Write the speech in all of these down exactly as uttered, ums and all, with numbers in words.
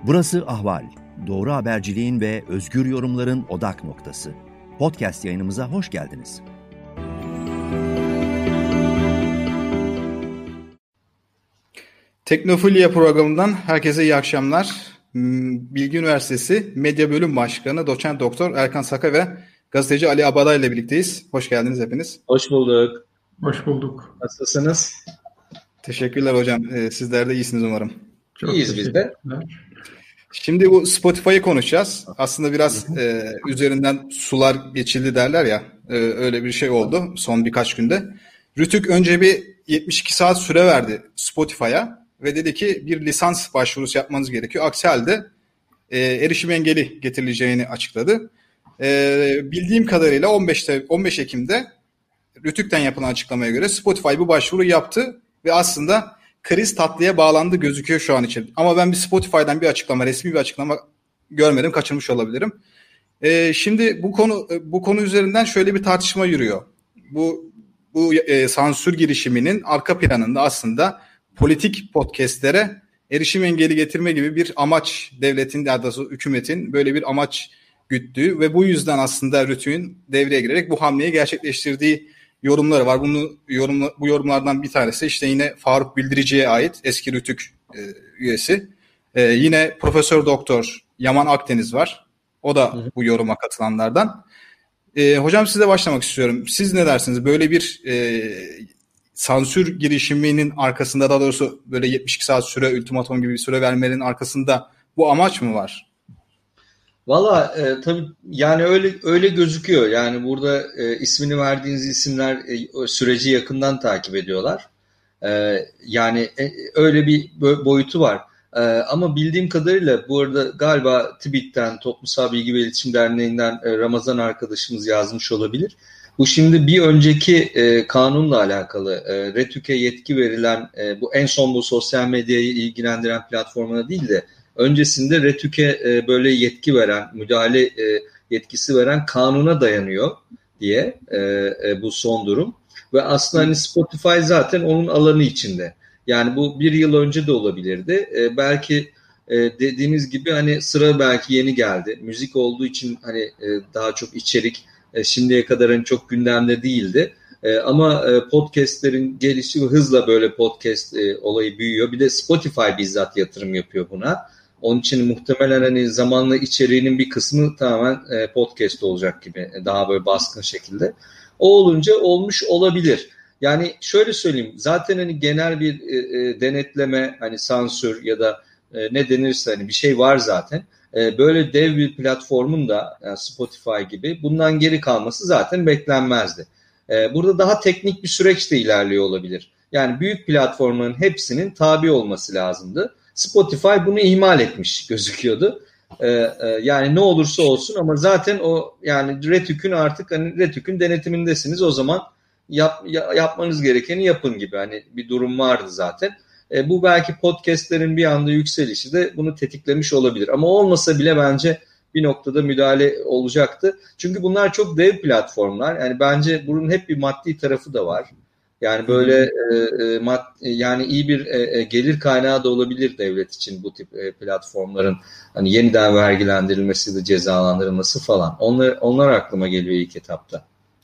Burası Ahval. Doğru haberciliğin ve özgür yorumların odak noktası. Podcast yayınımıza hoş geldiniz. Teknofilya programından herkese iyi akşamlar. Bilgi Üniversitesi Medya Bölüm Başkanı Doçent Doktor Erkan Saka ve gazeteci Ali Abada ile birlikteyiz. Hoş geldiniz hepiniz. Hoş bulduk. Hoş bulduk. Nasılsınız? Teşekkürler hocam. Ee, sizler de iyisiniz umarım. Çok İyiyiz biz de. Şimdi bu Spotify'ı konuşacağız. Aslında biraz e, üzerinden sular geçildi derler ya. E, öyle bir şey oldu son birkaç günde. Rütük önce bir yetmiş iki saat süre verdi Spotify'a ve dedi ki bir lisans başvurusu yapmanız gerekiyor. Aksi halde e, erişim engeli getirileceğini açıkladı. E, bildiğim kadarıyla on beşte on beş Ekim'de Rütük'ten yapılan açıklamaya göre Spotify bu başvuru yaptı ve aslında kriz tatlıya bağlandı gözüküyor şu an için. Ama ben bir Spotify'dan bir açıklama, resmi bir açıklama görmedim, kaçırmış olabilirim. E, şimdi bu konu bu konu üzerinden şöyle bir tartışma yürüyor. Bu bu e, sansür girişiminin arka planında aslında politik podcastlere erişim engeli getirme gibi bir amaç, devletin ya da hükümetin böyle bir amaç güttüğü ve bu yüzden aslında Rütük'ün devreye girerek bu hamleyi gerçekleştirdiği yorumları var. Bunu yorum, bu yorumlardan bir tanesi işte yine Faruk Bildirici'ye ait eski Rütük e, üyesi. E, yine Profesör Doktor Yaman Akdeniz var. O da hı hı. bu yoruma katılanlardan. E, hocam size başlamak istiyorum. Siz ne dersiniz? Böyle bir e, sansür girişiminin arkasında, daha doğrusu böyle yetmiş iki saat süre, ultimatom gibi bir süre vermenin arkasında bu amaç mı var? Valla e, tabii yani öyle öyle gözüküyor. Yani burada e, ismini verdiğiniz isimler e, süreci yakından takip ediyorlar. E, yani e, öyle bir boyutu var. E, ama bildiğim kadarıyla bu arada galiba T B İ T'ten, Toplumsal Bilgi ve İletişim Derneği'nden e, Ramazan arkadaşımız yazmış olabilir. Bu şimdi bir önceki e, kanunla alakalı e, Rütük'e yetki verilen e, bu en son bu sosyal medyayı ilgilendiren platformuna değil de öncesinde Rütük'e e, böyle yetki veren, müdahale e, yetkisi veren kanuna dayanıyor diye e, e, bu son durum. Ve aslında hani Spotify zaten onun alanı içinde. Yani bu bir yıl önce de olabilirdi. E, belki e, dediğiniz gibi hani sıra belki yeni geldi. Müzik olduğu için hani e, daha çok içerik e, şimdiye kadar hani çok gündemde değildi. E, ama e, podcastlerin gelişi ve hızla böyle podcast e, olayı büyüyor. Bir de Spotify bizzat yatırım yapıyor buna. Onun için muhtemelen hani zamanla içeriğinin bir kısmı tamamen e, podcast olacak gibi, daha böyle baskın şekilde. O olunca olmuş olabilir. Yani şöyle söyleyeyim, zaten hani genel bir e, e, denetleme, hani sansür ya da e, ne denirse hani bir şey var zaten. E, böyle dev bir platformun da yani Spotify gibi bundan geri kalması zaten beklenmezdi. E, burada daha teknik bir süreç de ilerliyor olabilir. Yani büyük platformların hepsinin tabi olması lazımdı. Spotify bunu ihmal etmiş gözüküyordu. Ee, e, yani ne olursa olsun ama zaten o yani Rütük'ün artık hani Rütük'ün denetimindesiniz, o zaman yap, ya, yapmanız gerekeni yapın gibi hani bir durum vardı zaten. E, bu belki podcastlerin bir anda yükselişi de bunu tetiklemiş olabilir. Ama olmasa bile bence bir noktada müdahale olacaktı. Çünkü bunlar çok dev platformlar. Yani bence bunun hep bir maddi tarafı da var. Yani böyle e, e, mad, yani iyi bir e, gelir kaynağı da olabilir devlet için bu tip e, platformların hani yeniden vergilendirilmesi de cezalandırılması falan. Onlar onlar aklıma geliyor ilk etapta.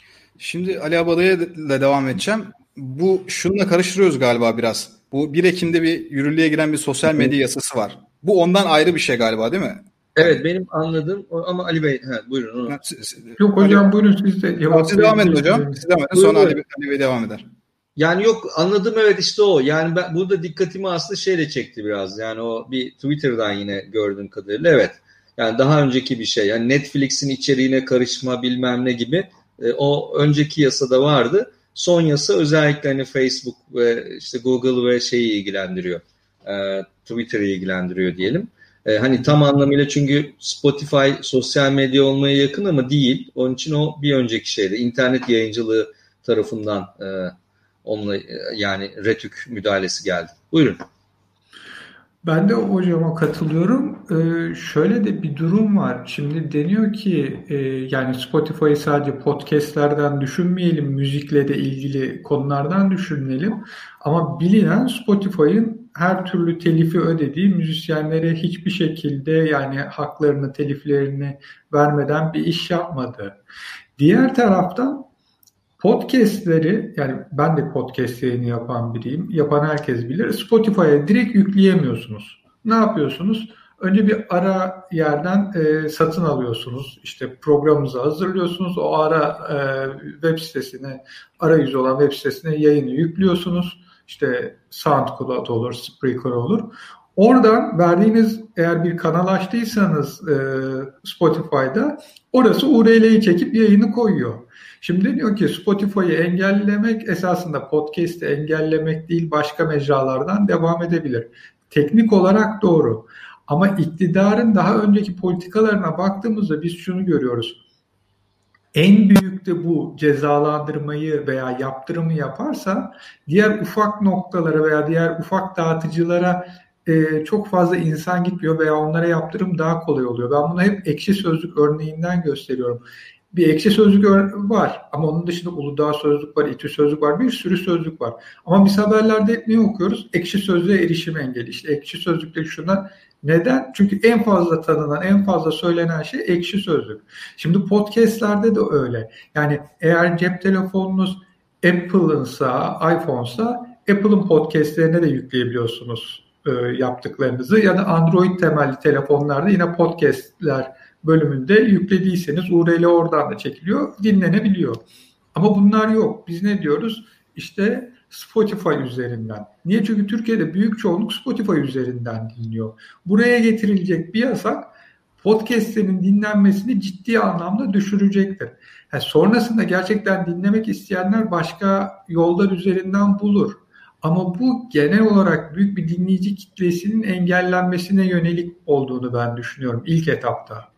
Şimdi Ali Abada'ya ile devam edeceğim. Bu şununla karıştırıyoruz galiba biraz. Bu bir Ekim'de bir yürürlüğe giren bir sosyal medya yasası var. Bu ondan ayrı bir şey galiba, değil mi? Evet, benim anladığım ama Ali Bey he, buyurun. Onu. Yok hocam, buyurun siz de cevap Siz devam edin hocam. Siz devam edin. Sonra Ali, Ali Bey devam eder. Yani yok, anladım, evet, işte o. Yani ben burada dikkatimi aslında şeyle çekti biraz. Yani o bir Twitter'dan yine gördüğüm kadarıyla, evet. Yani daha önceki bir şey. Yani Netflix'in içeriğine karışma bilmem ne gibi e, o önceki yasada vardı. Son yasa özellikle hani Facebook ve işte Google ve şeyi ilgilendiriyor. E, Twitter'ı ilgilendiriyor diyelim. E, hani tam anlamıyla, çünkü Spotify sosyal medya olmaya yakın ama değil. Onun için o bir önceki şeydi. İnternet yayıncılığı tarafından e, onunla yani Rütük müdahalesi geldi. Buyurun. Ben de hocama katılıyorum. e, şöyle de bir durum var. Şimdi deniyor ki e, yani Spotify'ı sadece podcastlerden düşünmeyelim, müzikle de ilgili konulardan düşünmeyelim. Ama bilinen Spotify'ın her türlü telifi ödediği, müzisyenlere hiçbir şekilde yani haklarını, teliflerini vermeden bir iş yapmadı. Diğer taraftan podcastleri, yani ben de podcast yayını yapan biriyim. Yapan herkes bilir. Spotify'a direkt yükleyemiyorsunuz. Ne yapıyorsunuz? Önce bir ara yerden e, satın alıyorsunuz. İşte programınızı hazırlıyorsunuz. O ara e, web sitesine, arayüzü olan web sitesine yayını yüklüyorsunuz. İşte SoundCloud olur, Spreaker olur. Oradan verdiğiniz, eğer bir kanal açtıysanız e, Spotify'da, orası U R L'yi çekip yayını koyuyor. Şimdi diyor ki Spotify'ı engellemek esasında podcast'i engellemek değil, başka mecralardan devam edebilir. Teknik olarak doğru. Ama iktidarın daha önceki politikalarına baktığımızda biz şunu görüyoruz. En büyük de bu cezalandırmayı veya yaptırımı yaparsa diğer ufak noktalara veya diğer ufak dağıtıcılara e, çok fazla insan gitmiyor veya onlara yaptırım daha kolay oluyor. Ben bunu hep Ekşi Sözlük örneğinden gösteriyorum. Bir Ekşi Sözlük var ama onun dışında Uludağ Sözlük var, İTÜ Sözlük var, bir sürü sözlük var. Ama biz haberlerde ne okuyoruz? Ekşi Sözlüğe erişim engeli. İşte Ekşi Sözlük'te şunlar. Neden? Çünkü en fazla tanınan, en fazla söylenen şey Ekşi Sözlük. Şimdi podcastlerde de öyle. Yani eğer cep telefonunuz Apple'ınsa, iPhone'sa Apple'ın podcastlerine de yükleyebiliyorsunuz e, yaptıklarınızı. Ya da Android temelli telefonlarda yine podcastler bölümünde yüklediyseniz U R L oradan da çekiliyor, dinlenebiliyor. Ama bunlar yok. Biz ne diyoruz? İşte Spotify üzerinden. Niye? Çünkü Türkiye'de büyük çoğunluk Spotify üzerinden dinliyor. Buraya getirilecek bir yasak podcastlerin dinlenmesini ciddi anlamda düşürecektir. Yani sonrasında gerçekten dinlemek isteyenler başka yollar üzerinden bulur. Ama bu genel olarak büyük bir dinleyici kitlesinin engellenmesine yönelik olduğunu ben düşünüyorum ilk etapta.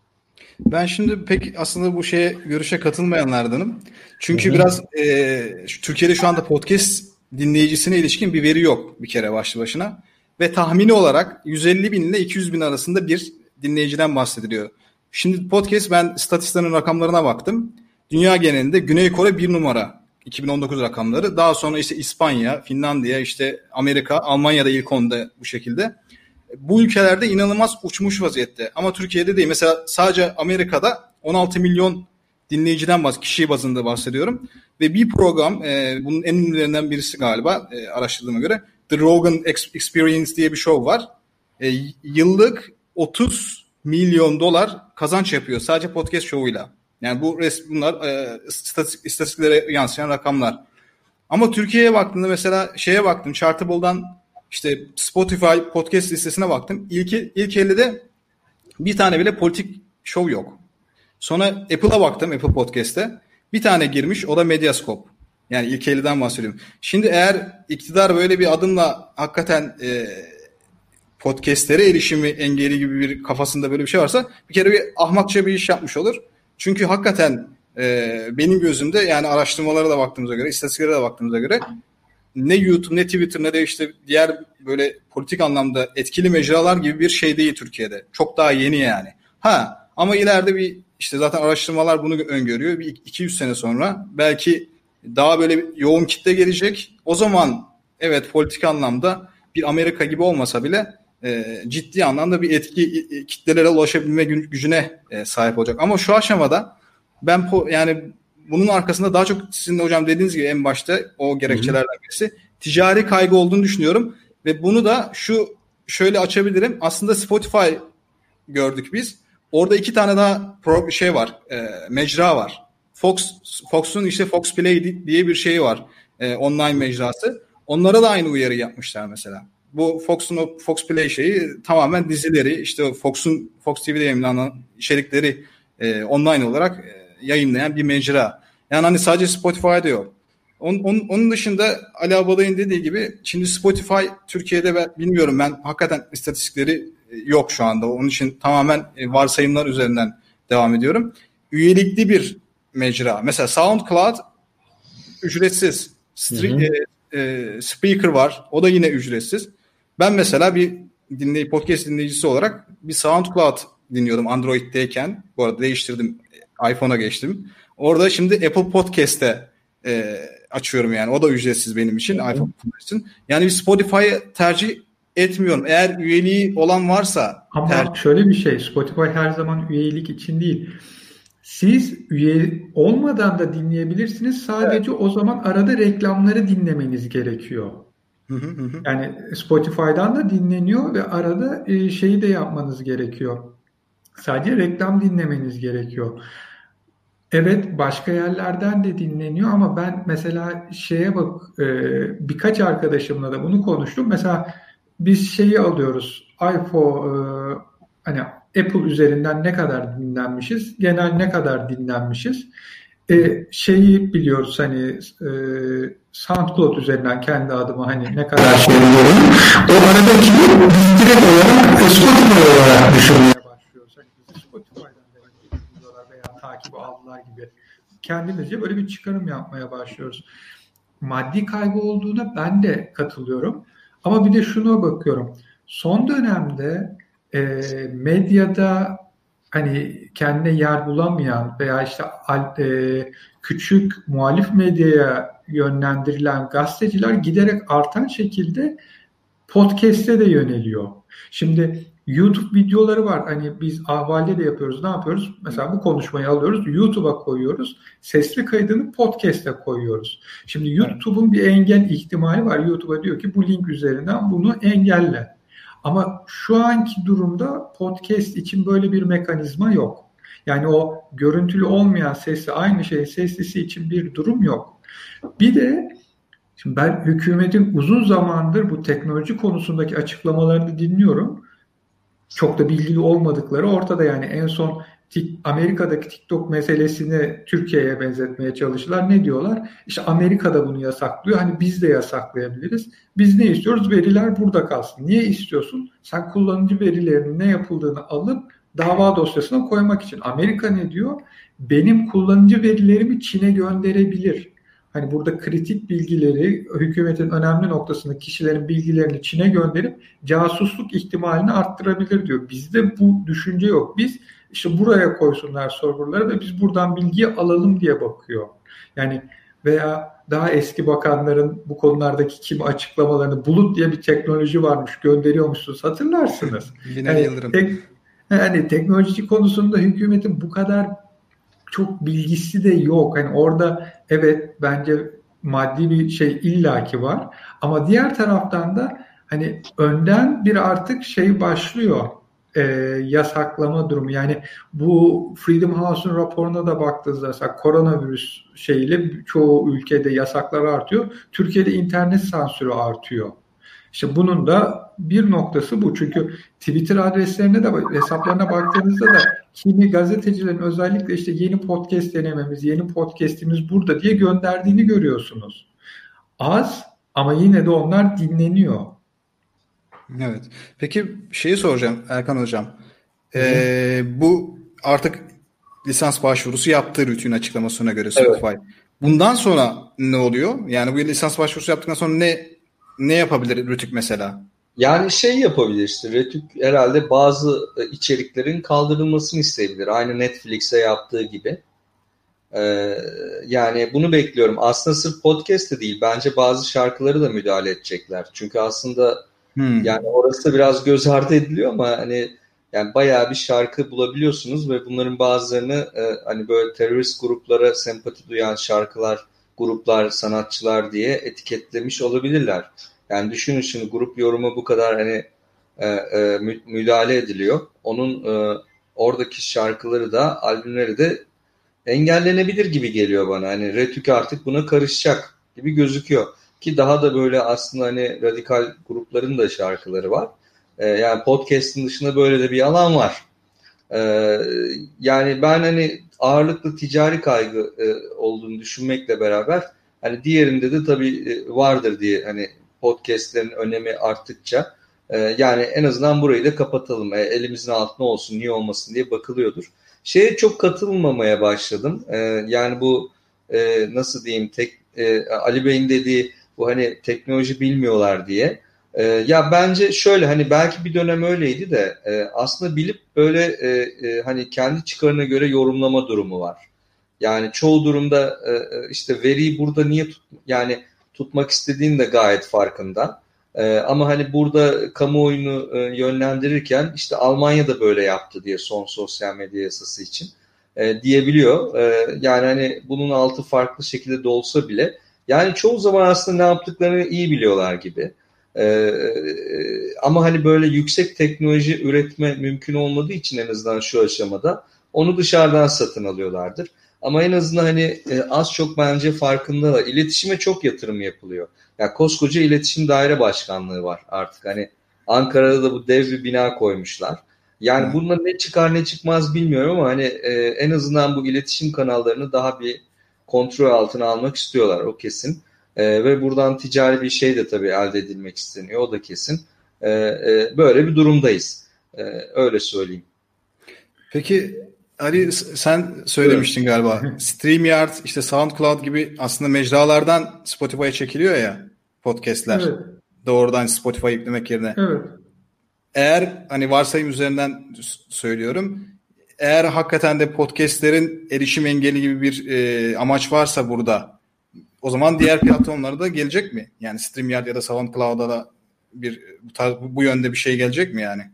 Ben şimdi pek aslında bu şeye görüşe katılmayanlardanım. Çünkü Hı-hı. biraz e, Türkiye'de şu anda podcast dinleyicisine ilişkin bir veri yok bir kere başlı başına. Ve tahmini olarak yüz elli bin ile iki yüz bin arasında bir dinleyiciden bahsediliyor. Şimdi podcast, ben Statistan'ın rakamlarına baktım. Dünya genelinde Güney Kore bir numara iki bin on dokuz rakamları. Daha sonra işte İspanya, Finlandiya, işte Amerika, Almanya'da ilk onda bu şekilde. Bu ülkelerde inanılmaz uçmuş vaziyette. Ama Türkiye'de değil. Mesela sadece Amerika'da on altı milyon dinleyiciden bahs- kişi bazında bahsediyorum. Ve bir program, e, bunun en ünlülerinden birisi galiba e, araştırdığıma göre, The Rogan Experience diye bir show var. E, yıllık otuz milyon dolar kazanç yapıyor sadece podcast show'uyla. Yani bu res- bunlar e, istatistik, istatistiklere yansıyan rakamlar. Ama Türkiye'ye baktığında mesela şeye baktım, Chartable'dan İşte Spotify podcast listesine baktım. İlk, ilk ellide bir tane bile politik show yok. Sonra Apple'a baktım, Apple Podcast'te. Bir tane girmiş, o da Medyascope. Yani ilk elliden bahsediyorum. Şimdi eğer iktidar böyle bir adımla hakikaten e, podcastlere erişimi engeli gibi bir kafasında böyle bir şey varsa bir kere bir ahmakça bir iş yapmış olur. Çünkü hakikaten e, benim gözümde, yani araştırmalara da baktığımıza göre, istatistiklere de baktığımıza göre ne YouTube, ne Twitter, ne de işte diğer böyle politik anlamda etkili mecralar gibi bir şey değil Türkiye'de. Çok daha yeni yani. Ha ama ileride bir işte zaten araştırmalar bunu öngörüyor. Bir iki yüz sene sonra belki daha böyle yoğun kitle gelecek. O zaman evet, politik anlamda bir Amerika gibi olmasa bile e, ciddi anlamda bir etki, kitlelere ulaşabilme gücüne e, sahip olacak. Ama şu aşamada ben po- yani bunun arkasında daha çok sizin de hocam dediğiniz gibi en başta o gerekçelerden birisi ticari kaygı olduğunu düşünüyorum. Ve bunu da şu şöyle açabilirim. Aslında Spotify gördük biz. Orada iki tane daha pro, şey var, e, mecra var. Fox Fox'un işte Fox Play diye bir şeyi var. E, online mecrası. Onlara da aynı uyarı yapmışlar mesela. Bu Fox'un o Fox Play şeyi tamamen dizileri, işte Fox'un Fox T V'de yayınlanan içerikleri e, online olarak e, yayınlayan bir mecra. Yani hani sadece Spotify'da yok. Onun, onun, onun dışında Ali Abalay'ın dediği gibi şimdi Spotify Türkiye'de, ben bilmiyorum, ben hakikaten istatistikleri yok şu anda. Onun için tamamen varsayımlar üzerinden devam ediyorum. Üyelikli bir mecra. Mesela SoundCloud ücretsiz. Street, e, e, Spreaker var. O da yine ücretsiz. Ben mesela bir dinley podcast dinleyicisi olarak bir SoundCloud dinliyordum Android'deyken. Bu arada değiştirdim, iPhone'a geçtim. Orada şimdi Apple Podcast'te e, açıyorum yani. O da ücretsiz benim için, iPhone için. Yani bir Spotify'ı tercih etmiyorum. Eğer üyeliği olan varsa. Ama tercih... şöyle bir şey, Spotify her zaman üyelik için değil. Siz üye olmadan da dinleyebilirsiniz. Sadece evet. O zaman arada reklamları dinlemeniz gerekiyor. Hı hı hı. Yani Spotify'dan da dinleniyor ve arada e, şeyi de yapmanız gerekiyor. Sadece reklam dinlemeniz gerekiyor. Evet, başka yerlerden de dinleniyor ama ben mesela şeye bak, e, birkaç arkadaşımla da bunu konuştum. Mesela biz şeyi alıyoruz, iPhone, e, hani Apple üzerinden ne kadar dinlenmişiz, genel ne kadar dinlenmişiz. E, şeyi biliyoruz hani e, SoundCloud üzerinden kendi adıma hani ne kadar şey biliyorum. O aradaki direkt olarak Spotify olarak düşünmeye başlıyoruz. Hani bizi Spotify'dan da veya takip aldılar gibi kendimizce böyle bir çıkarım yapmaya başlıyoruz. Maddi kaygı olduğuna ben de katılıyorum. Ama bir de şuna bakıyorum. Son dönemde e, medyada hani kendine yer bulamayan veya işte e, küçük muhalif medyaya yönlendirilen gazeteciler giderek artan şekilde podcast'e de yöneliyor. Şimdi YouTube videoları var. Hani biz ahvalde de yapıyoruz. Ne yapıyoruz? Mesela bu konuşmayı alıyoruz. YouTube'a koyuyoruz. Sesli kaydını podcast'e koyuyoruz. Şimdi YouTube'un bir engel ihtimali var. YouTube'a diyor ki bu link üzerinden bunu engelle. Ama şu anki durumda podcast için böyle bir mekanizma yok. Yani o görüntülü olmayan sesli, aynı şeyin seslisi için bir durum yok. Bir de şimdi ben hükümetin uzun zamandır bu teknoloji konusundaki açıklamalarını dinliyorum. Çok da bilgili olmadıkları ortada. Yani en son Amerika'daki TikTok meselesini Türkiye'ye benzetmeye çalıştılar. Ne diyorlar? İşte Amerika'da bunu yasaklıyor. Hani biz de yasaklayabiliriz. Biz ne istiyoruz? Veriler burada kalsın. Niye istiyorsun? Sen kullanıcı verilerinin ne yapıldığını alıp dava dosyasına koymak için. Amerika ne diyor? Benim kullanıcı verilerimi Çin'e gönderebilir. Hani burada kritik bilgileri, hükümetin önemli noktasında kişilerin bilgilerini Çin'e gönderip casusluk ihtimalini arttırabilir diyor. Bizde bu düşünce yok. Biz işte buraya koysunlar serverları ve biz buradan bilgiyi alalım diye bakıyor. Yani veya daha eski bakanların bu konulardaki kimi açıklamalarını, bulut diye bir teknoloji varmış, gönderiyormuşsunuz, hatırlarsınız. Binali Yıldırım. Tek, yani teknoloji konusunda hükümetin bu kadar çok bilgisi de yok. Hani orada evet bence maddi bir şey illaki var. Ama diğer taraftan da hani önden bir artık şey başlıyor. E, yasaklama durumu. Yani bu Freedom House'un raporuna da baktığınızda mesela koronavirüs şeyiyle çoğu ülkede yasaklar artıyor. Türkiye'de internet sansürü artıyor. İşte bunun da bir noktası bu. Çünkü Twitter adreslerine de hesaplarına baktığınızda da kimi gazetecilerin özellikle işte yeni podcast denememiz, yeni podcastimiz burada diye gönderdiğini görüyorsunuz. Az ama yine de onlar dinleniyor. Evet. Peki şeyi soracağım Erkan Hocam. Ee, bu artık lisans başvurusu yaptığı Rütük'ün açıklamasına göre Spotify. Evet. Bundan sonra ne oluyor? Yani bu lisans başvurusu yaptıktan sonra ne ne yapabilir Rütük mesela? Yani şey yapabilir işte. Rütük herhalde bazı içeriklerin kaldırılmasını isteyebilir. Aynı Netflix'e yaptığı gibi. Ee, yani bunu bekliyorum. Aslında sırf podcast de değil. Bence bazı şarkıları da müdahale edecekler. Çünkü aslında hmm. yani orası biraz göz ardı ediliyor ama hani yani bayağı bir şarkı bulabiliyorsunuz ve bunların bazılarını e, hani böyle terörist gruplara sempati duyan şarkılar, gruplar, sanatçılar diye etiketlemiş olabilirler. Yani düşünün şimdi grup yorumu bu kadar hani e, e, müdahale ediliyor. Onun e, oradaki şarkıları da, albümleri de engellenebilir gibi geliyor bana. Hani Rütük artık buna karışacak gibi gözüküyor. Ki daha da böyle aslında hani radikal grupların da şarkıları var. Ee, yani podcast'ın dışında böyle de bir alan var. Ee, yani ben hani ağırlıklı ticari kaygı e, olduğunu düşünmekle beraber hani diğerinde de tabii e, vardır diye hani podcast'lerin önemi arttıkça e, yani en azından burayı da kapatalım. E, elimizin altına olsun, niye olmasın diye bakılıyordur. Şeye çok katılmamaya başladım. E, yani bu e, nasıl diyeyim tek e, Ali Bey'in dediği bu hani teknoloji bilmiyorlar diye. E, ya bence şöyle, hani belki bir dönem öyleydi de e, aslında bilip böyle e, e, hani kendi çıkarına göre yorumlama durumu var. Yani çoğu durumda e, işte veriyi burada niye tut, yani tutmak istediğin de gayet farkında. E, ama hani burada kamuoyunu e, yönlendirirken işte Almanya da böyle yaptı diye son sosyal medya yasası için e, diyebiliyor. E, yani hani bunun altı farklı şekilde de olsa bile yani çoğu zaman aslında ne yaptıklarını iyi biliyorlar gibi. Ee, ama hani böyle yüksek teknoloji üretme mümkün olmadığı için en azından şu aşamada onu dışarıdan satın alıyorlardır. Ama en azından hani e, az çok bence farkındalar. İletişime çok yatırım yapılıyor. Ya koskoca iletişim daire başkanlığı var artık. Hani Ankara'da da bu dev bir bina koymuşlar. Yani hmm. bununla ne çıkar ne çıkmaz bilmiyorum ama hani e, en azından bu iletişim kanallarını daha bir kontrol altına almak istiyorlar, o kesin. Ee, ve buradan ticari bir şey de tabii elde edilmek isteniyor, o da kesin. Ee, e, böyle bir durumdayız. Ee, öyle söyleyeyim. Peki Ali, sen söylemiştin evet. galiba. StreamYard, işte SoundCloud gibi aslında mecralardan Spotify'a çekiliyor ya podcastler. Evet. Doğrudan Spotify'a yüklemek yerine. Evet. Eğer hani varsayım üzerinden söylüyorum. Eğer hakikaten de podcastlerin erişim engeli gibi bir e, amaç varsa burada, o zaman diğer platformlara da gelecek mi? Yani StreamYard ya da SoundCloud'a da bir bu, tarz, bu yönde bir şey gelecek mi yani?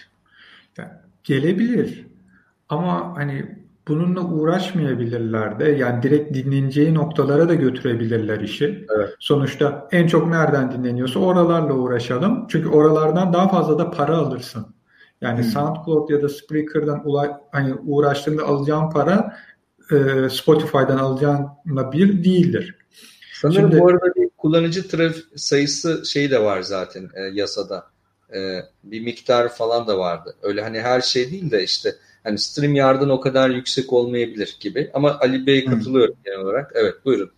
Gelebilir. Ama hani bununla uğraşmayabilirler de. Yani direkt dinleneceği noktalara da götürebilirler işi. Evet. Sonuçta en çok nereden dinleniyorsa oralarla uğraşalım. Çünkü oralardan daha fazla da para alırsın. Yani hmm. SoundCloud ya da Spreaker'dan ula- hani uğraştığında alacağın para e, Spotify'dan alacağınla bir değildir. Sanırım Şimdi, bu arada bir kullanıcı trafik sayısı şey de var zaten e, yasada. E, bir miktar falan da vardı. Öyle hani her şey değil de işte hani StreamYard'ın o kadar yüksek olmayabilir gibi. Ama Ali Bey'e katılıyorum hmm. genel olarak. Evet, buyurun.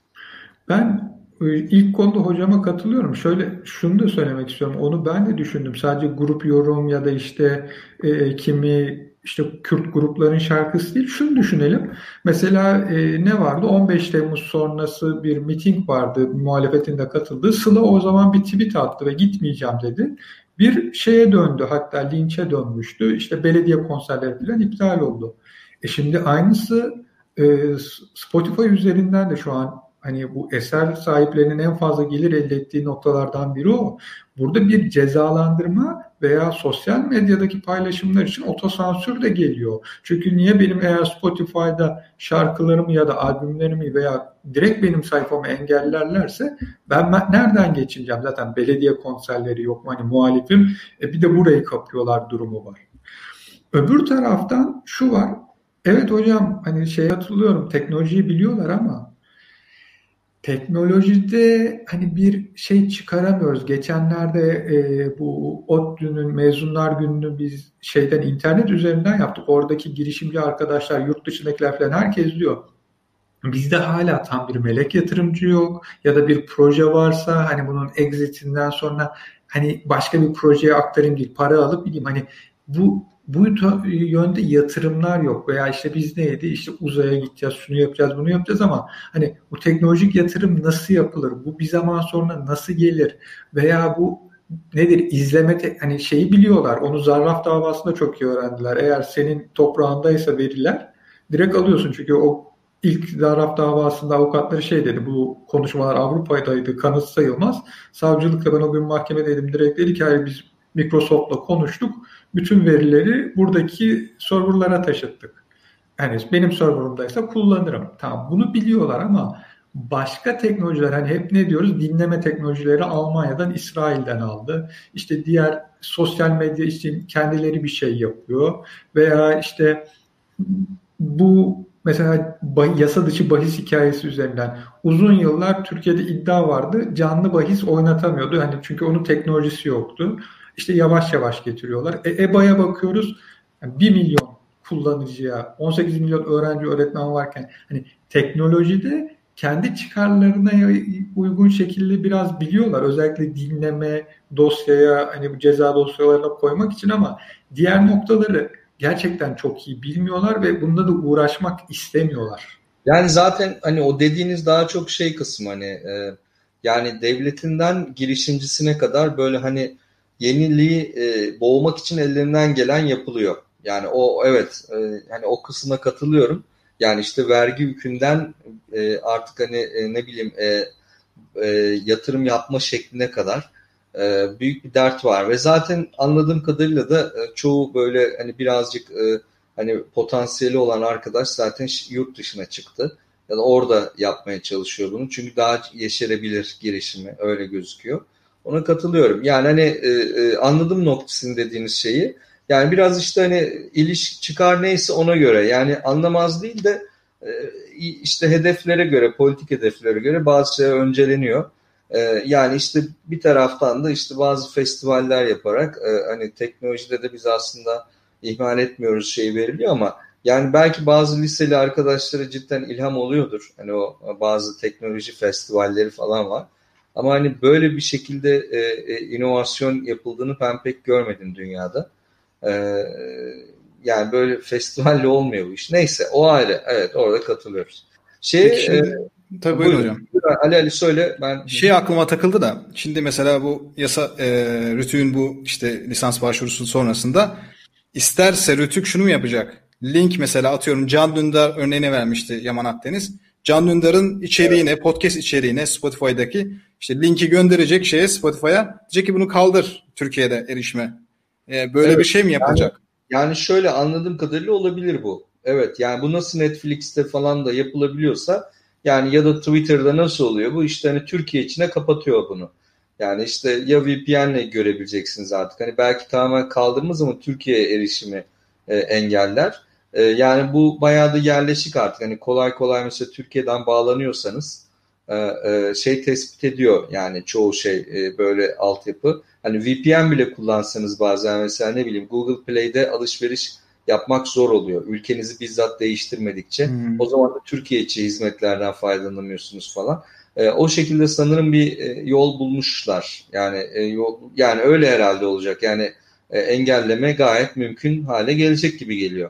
Ben ilk konuda hocama katılıyorum. Şöyle şunu da söylemek istiyorum. Onu ben de düşündüm. Sadece grup yorum ya da işte e, kimi işte Kürt grupların şarkısı değil. Şunu düşünelim. Mesela e, ne vardı? on beş Temmuz sonrası bir miting vardı. Muhalefetin de katıldığı. Sıla o zaman bir tweet attı ve gitmeyeceğim dedi. Bir şeye döndü. Hatta linçe dönmüştü. İşte belediye konserleri falan iptal oldu. E şimdi aynısı e, Spotify üzerinden de şu an hani bu eser sahiplerinin en fazla gelir elde ettiği noktalardan biri o. Burada bir cezalandırma veya sosyal medyadaki paylaşımlar için otosansür de geliyor. Çünkü niye benim eğer Spotify'da şarkılarımı ya da albümlerimi veya direkt benim sayfamı engellerlerse ben, ben nereden geçineceğim? Zaten belediye konserleri yok mu? Hani muhalifim. E bir de burayı kapıyorlar durumu var. Öbür taraftan şu var. Evet hocam hani şey hatırlıyorum, teknolojiyi biliyorlar ama teknolojide hani bir şey çıkaramıyoruz. Geçenlerde e, bu ODTÜ'nün mezunlar gününü biz şeyden internet üzerinden yaptık. Oradaki girişimci arkadaşlar, yurt dışındakiler falan herkes diyor. Bizde hala tam bir melek yatırımcı yok ya da bir proje varsa hani bunun exit'inden sonra hani başka bir projeye aktarayım değil, para alıp gideyim. Hani bu bu yönde yatırımlar yok veya işte biz neydi işte uzaya gideceğiz, şunu yapacağız, bunu yapacağız ama hani bu teknolojik yatırım nasıl yapılır? Bu bir zaman sonra nasıl gelir? Veya bu nedir? İzleme te- hani şeyi biliyorlar. Onu Zarraf davasında çok iyi öğrendiler. Eğer senin toprağındaysa veriler direkt alıyorsun. Çünkü o ilk Zarraf davasında avukatları şey dedi. Bu konuşmalar Avrupa'daydı. Kanıt sayılmaz. Savcılıkla ben o gün mahkemedeydim. Direkt dedi ki hayır biz Microsoft'la konuştuk. Bütün verileri buradaki serverlara taşıttık. Yani benim serverımdaysa kullanırım. Tamam, bunu biliyorlar ama başka teknolojiler hani hep ne diyoruz? Dinleme teknolojileri Almanya'dan, İsrail'den aldı. İşte diğer sosyal medya için kendileri bir şey yapıyor. Veya işte bu mesela yasa dışı bahis hikayesi üzerinden uzun yıllar Türkiye'de iddia vardı. Canlı bahis oynatamıyordu. Hani çünkü onun teknolojisi yoktu. İşte yavaş yavaş getiriyorlar. E, E B A'ya bakıyoruz. Yani bir milyon kullanıcıya, on sekiz milyon öğrenci, öğretmen varken hani teknolojide kendi çıkarlarına uygun şekilde biraz biliyorlar. Özellikle dinleme, dosyaya, hani bu ceza dosyalarına koymak için ama diğer noktaları gerçekten çok iyi bilmiyorlar ve bunda da uğraşmak istemiyorlar. Yani zaten hani o dediğiniz daha çok şey kısmı hani e, Yani devletinden girişimcisine kadar böyle hani yeniliği e, boğmak için ellerinden gelen yapılıyor. Yani o evet e, hani o kısmına katılıyorum. Yani işte vergi yükünden e, artık hani e, ne bileyim e, e, yatırım yapma şekline kadar e, büyük bir dert var ve zaten anladığım kadarıyla da e, çoğu böyle hani birazcık e, hani potansiyeli olan arkadaş zaten yurt dışına çıktı ya da orada yapmaya çalışıyor bunu çünkü daha yeşerebilir girişimi öyle gözüküyor. Ona katılıyorum. Yani hani e, e, anladım noktasını dediğiniz şeyi. Yani biraz işte hani iliş çıkar neyse ona göre yani anlamaz değil de e, işte hedeflere göre politik hedeflere göre bazı şeyler önceleniyor. E, yani işte bir taraftan da işte bazı festivaller yaparak e, hani teknolojide de biz aslında ihmal etmiyoruz şey veriliyor ama yani belki bazı liseli arkadaşlara cidden ilham oluyordur. Hani o bazı teknoloji festivalleri falan var. Ama hani böyle bir şekilde e, e, inovasyon yapıldığını ben pek görmedim dünyada. E, yani böyle festivalle olmuyor bu iş. Neyse o ayrı. Evet orada katılıyoruz. Şey, Peki şimdi, e, tabii buyurun hocam. Buyurun, Ali Ali söyle. Ben Şey aklıma takıldı da şimdi mesela bu yasa e, Rütük'ün bu işte lisans başvurusu sonrasında isterse Rütük şunu mu yapacak? Link mesela atıyorum Can Dündar örneğine vermişti Yaman Akdeniz. Can Dündar'ın içeriğine, evet. podcast içeriğine Spotify'daki işte linki gönderecek şeye Spotify'a diyecek ki bunu kaldır Türkiye'de erişime. Ee, böyle evet, bir şey mi yapılacak? Yani, yani şöyle anladığım kadarıyla olabilir bu. Evet yani bu nasıl Netflix'te falan da yapılabiliyorsa yani ya da Twitter'da nasıl oluyor bu işte hani Türkiye içine kapatıyor bunu. Yani işte ya V P N'le görebileceksiniz artık. Hani belki tamamen kaldırmaz ama Türkiye'ye erişimi e, engeller. E, yani bu bayağı da yerleşik artık. Hani kolay kolay mesela Türkiye'den bağlanıyorsanız e, e, şey tespit ediyor yani çoğu şey e, böyle altyapı. Hani V P N bile kullansanız bazen mesela ne bileyim Google Play'de alışveriş yapmak zor oluyor. Ülkenizi bizzat değiştirmedikçe. Hmm. O zaman da Türkiye içi hizmetlerden faydalanamıyorsunuz falan. E, o şekilde sanırım bir e, yol bulmuşlar. Yani e, yol, yani öyle herhalde olacak. Yani e, engelleme gayet mümkün hale gelecek gibi geliyor.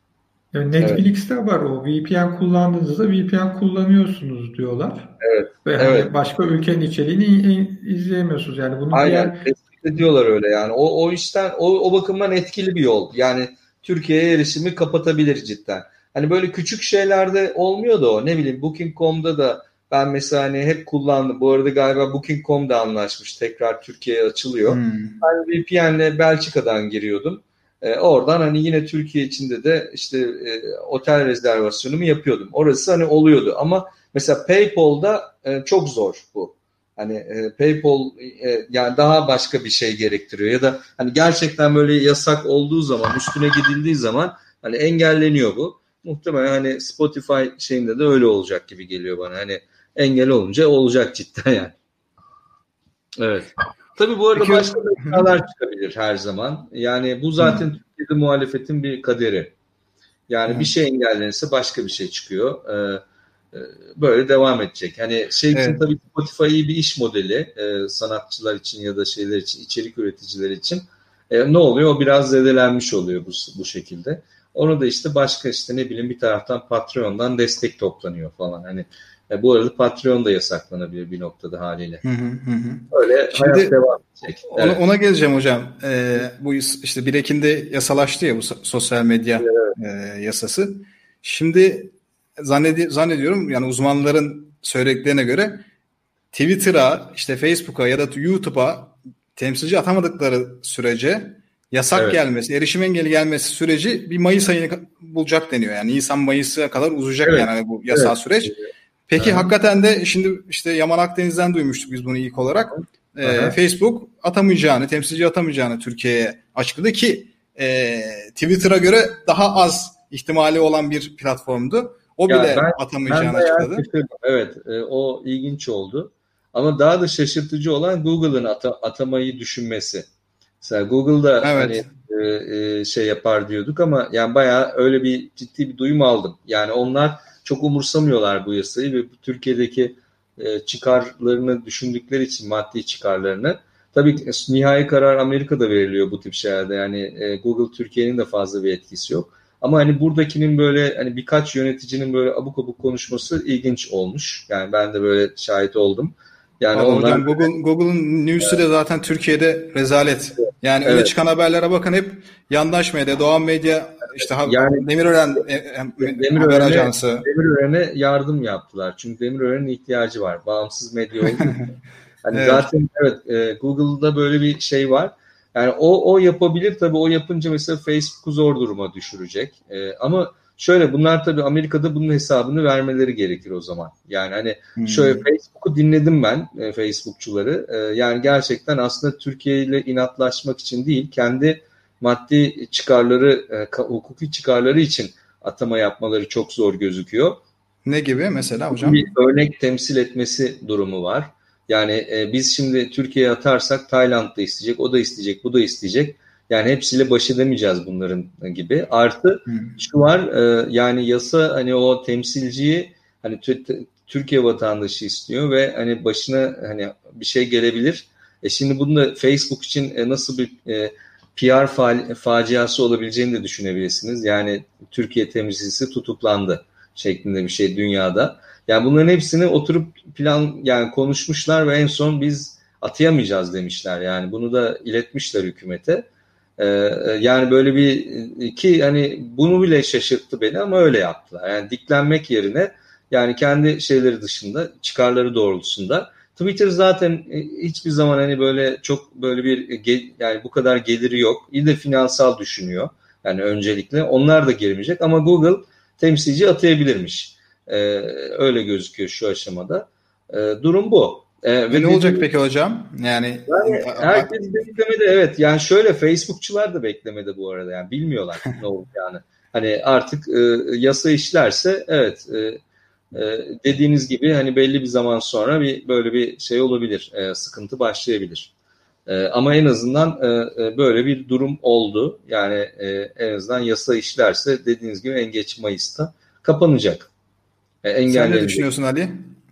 Yani Netflix'te evet. var o. V P N kullandığınızda V P N kullanıyorsunuz diyorlar. Evet. Ve evet. hani başka ülkenin içeriğini izleyemiyorsunuz. Yani bunu Aynen. diğer Tespit ediyorlar öyle yani. O o işten o o bakımdan etkili bir yol. Yani Türkiye'ye erişimi kapatabilir cidden. Hani böyle küçük şeylerde olmuyor da o. Ne bileyim booking nokta com'da da ben mesela hani hep kullandım. Bu arada galiba booking nokta com da anlaşmış. Tekrar Türkiye'ye açılıyor. Hmm. Ben V P N'le Belçika'dan giriyordum. Ee, oradan hani yine Türkiye içinde de işte e, otel rezervasyonumu yapıyordum. Orası hani oluyordu ama mesela PayPal'da e, çok zor bu. Hani e, PayPal e, yani daha başka bir şey gerektiriyor ya da hani gerçekten böyle yasak olduğu zaman üstüne gidildiği zaman hani engelleniyor bu. Muhtemelen hani Spotify şeyinde de öyle olacak gibi geliyor bana. Hani engel olunca olacak cidden yani. Evet. Tabii bu arada Peki, başka iddialar çıkabilir her zaman. Yani bu zaten hı. Türkiye'de muhalefetin bir kaderi. Yani hı. bir şey engellenirse başka bir şey çıkıyor. Ee, böyle devam edecek. Hani şey için evet. tabii Spotify iyi bir iş modeli e, sanatçılar için ya da şeyler için, içerik üreticileri için. E, ne oluyor? O biraz zedelenmiş oluyor bu bu şekilde. Onu da işte başka işte ne bileyim bir taraftan Patreon'dan destek toplanıyor falan. Hani e, bu arada Patreon da yasaklanabilir bir noktada haliyle. Hı hı hı. Öyle Şimdi, hayat devam edecek. Ona, evet. ona geleceğim hocam. Ee, bu işte bir Ekim'de yasalaştı ya bu sosyal medya evet. e, yasası. Şimdi Zannedi- zannediyorum yani uzmanların söylediklerine göre Twitter'a, işte Facebook'a ya da YouTube'a temsilci atamadıkları sürece yasak evet. gelmesi, erişim engeli gelmesi süreci bir Mayıs ayını bulacak deniyor. Yani Nisan-Mayıs'a kadar uzayacak evet. yani bu yasal evet. süreç. Peki Aha. hakikaten de şimdi işte Yaman Akdeniz'den duymuştuk biz bunu ilk olarak. Ee, Facebook atamayacağını, temsilci atamayacağını Türkiye'ye açıkladı ki e, Twitter'a göre daha az ihtimali olan bir platformdu. O bile ben, atamayacağını ben açıkladı. Evet, e, o ilginç oldu. Ama daha da şaşırtıcı olan Google'ın ata, atamayı düşünmesi. Mesela Google'da evet. hani e, e, şey yapar diyorduk ama yani bayağı öyle bir ciddi bir duyum aldım. Yani onlar çok umursamıyorlar bu yasayı ve Türkiye'deki e, çıkarlarını düşündükleri için maddi çıkarlarını. Tabii nihai karar Amerika'da veriliyor bu tip şeylerde. Yani e, Google Türkiye'nin de fazla bir etkisi yok. Ama hani buradakinin böyle hani birkaç yöneticinin böyle abuk abuk konuşması ilginç olmuş. Yani ben de böyle şahit oldum. Yani Vallahi onlar... hocam Google Google'un news'ü de zaten Türkiye'de rezalet. Yani evet. Öne çıkan haberlere bakın, hep yandaş medya, Doğan Medya, işte yani, Demirören Demirören'e, haber ajansı. Demirören'e yardım yaptılar. Çünkü Demirören'in ihtiyacı var. Bağımsız medya olduğu için. Hani evet. Zaten evet e, Google'da böyle bir şey var. Yani o o yapabilir tabii, o yapınca mesela Facebook'u zor duruma düşürecek. E, ama şöyle, bunlar tabii Amerika'da bunun hesabını vermeleri gerekir o zaman. Yani hani hmm. şöyle Facebook'u dinledim ben, e, Facebookçuları. E, yani gerçekten aslında Türkiye ile inatlaşmak için değil, kendi maddi çıkarları, e, hukuki çıkarları için atama yapmaları çok zor gözüküyor. Ne gibi mesela hocam? Bir örnek temsil etmesi durumu var. Yani e, biz şimdi Türkiye'ye atarsak Tayland da isteyecek, o da isteyecek, bu da isteyecek. Yani hepsiyle baş edemeyeceğiz bunların gibi. Artı hmm. şu var, e, yani yasa hani o temsilciyi hani t- Türkiye vatandaşı istiyor ve hani başına hani bir şey gelebilir. E şimdi bunu da Facebook için e, nasıl bir e, P R fa- faciası olabileceğini de düşünebilirsiniz. Yani Türkiye temsilcisi tutuklandı şeklinde bir şey dünyada. Yani bunların hepsini oturup plan yani konuşmuşlar ve en son biz atayamayacağız demişler. Yani bunu da iletmişler hükümete. Ee, yani böyle bir ki hani bunu bile şaşırttı beni ama öyle yaptılar. Yani diklenmek yerine yani kendi şeyleri dışında, çıkarları doğrultusunda. Twitter zaten hiçbir zaman hani böyle çok böyle bir yani bu kadar geliri yok. İyi de finansal düşünüyor. Yani öncelikle onlar da girmeyecek ama Google temsilci atayabilirmiş. Ee, öyle gözüküyor şu aşamada. Ee, durum bu. Ee, ve ne olacak bizim, peki hocam? Yani, yani herkes beklemede, evet. Yani şöyle, Facebookçular da beklemede bu arada. Yani bilmiyorlar ne olacağını. Hani artık e, yasa işlerse evet e, e, dediğiniz gibi hani belli bir zaman sonra bir böyle bir şey olabilir. E, sıkıntı başlayabilir. E, ama en azından e, e, böyle bir durum oldu. Yani e, en azından yasa işlerse dediğiniz gibi en geç Mayıs'ta kapanacak. E, Sen ne düşünüyorsun Ali?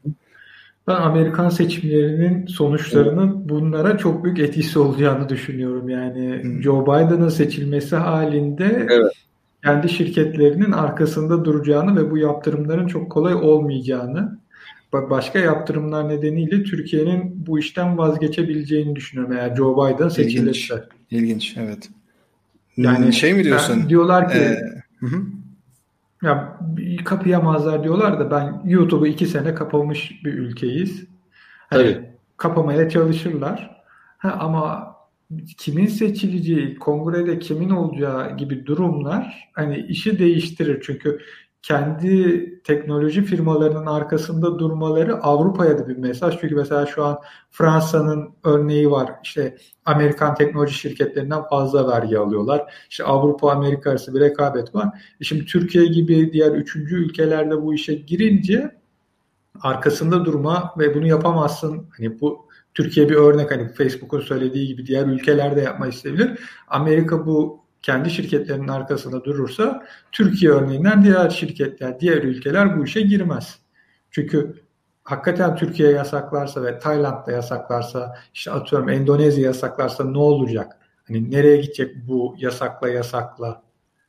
Ben Amerikan seçimlerinin sonuçlarının bunlara çok büyük etkisi olacağını düşünüyorum. Yani hmm. Joe Biden'ın seçilmesi halinde evet. kendi şirketlerinin arkasında duracağını ve bu yaptırımların çok kolay olmayacağını, başka yaptırımlar nedeniyle Türkiye'nin bu işten vazgeçebileceğini düşünüyorum eğer Joe Biden seçilirse. İlginç, İlginç evet. Yani şey mi diyorsun? Yani diyorlar ki ee, hı hı. Ya kapayamazlar diyorlar da ben YouTube'u iki sene kapamış bir ülkeyiz. Hani kapamaya çalışırlar. Ha, ama kimin seçileceği, kongrede kimin olacağı gibi durumlar hani işi değiştirir. Çünkü kendi teknoloji firmalarının arkasında durmaları Avrupa'ya da bir mesaj. Çünkü mesela şu an Fransa'nın örneği var. İşte Amerikan teknoloji şirketlerinden fazla vergi alıyorlar. İşte Avrupa-Amerika arası bir rekabet var. Şimdi Türkiye gibi diğer üçüncü ülkelerde bu işe girince arkasında durma ve bunu yapamazsın. Hani bu Türkiye bir örnek, hani Facebook'un söylediği gibi diğer ülkelerde yapmayı isteyebilir. Amerika bu kendi şirketlerinin arkasında durursa Türkiye örneğinden diğer şirketler, diğer ülkeler bu işe girmez. Çünkü hakikaten Türkiye yasaklarsa ve Tayland'da yasaklarsa, işte atıyorum Endonezya yasaklarsa ne olacak? Hani nereye gidecek bu yasakla yasakla?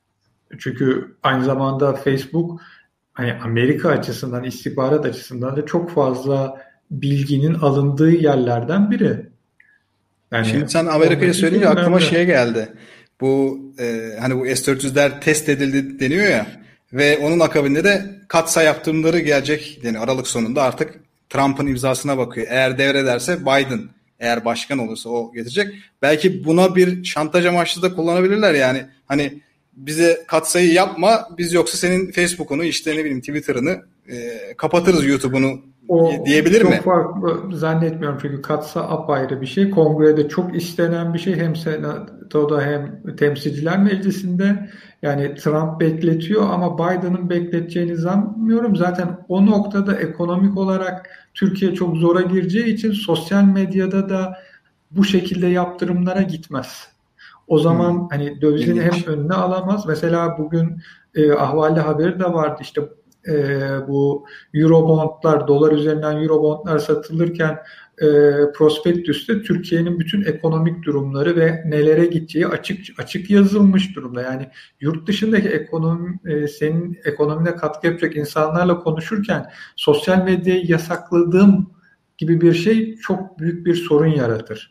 Çünkü aynı zamanda Facebook hani Amerika açısından, istihbarat açısından da çok fazla bilginin alındığı yerlerden biri. Yani şimdi sen Amerika'yı söyleyince aklıma şey geldi. Bu e, hani bu S dört yüzler test edildi deniyor ya ve onun akabinde de katsayı yaptırımları gelecek deniyor. Aralık sonunda artık Trump'ın imzasına bakıyor. Eğer devrederse Biden, eğer başkan olursa o getirecek. Belki buna bir şantaj amaçlı da kullanabilirler yani. Hani bize katsayı yapma, biz yoksa senin Facebook'unu, işte ne bileyim Twitter'ını e, kapatırız, YouTube'unu o diyebilir çok mi? Çok farklı zannetmiyorum çünkü katsa apayrı bir şey. Kongrede çok istenen bir şey, hem Senato'da hem Temsilciler Meclisi'nde. Yani Trump bekletiyor ama Biden'ın bekleteceğini sanmıyorum. Zaten o noktada ekonomik olarak Türkiye çok zora gireceği için sosyal medyada da bu şekilde yaptırımlara gitmez. O zaman hmm. hani dövizini hem önüne alamaz. Mesela bugün e, ahvalli haberi de vardı. İşte e, bu Eurobondlar, dolar üzerinden Eurobondlar satılırken e, prospektüste Türkiye'nin bütün ekonomik durumları ve nelere gideceği açık açık yazılmış durumda. Yani yurt dışındaki ekonomi, e, senin ekonomine katkı yapacak insanlarla konuşurken sosyal medyayı yasakladığım gibi bir şey çok büyük bir sorun yaratır.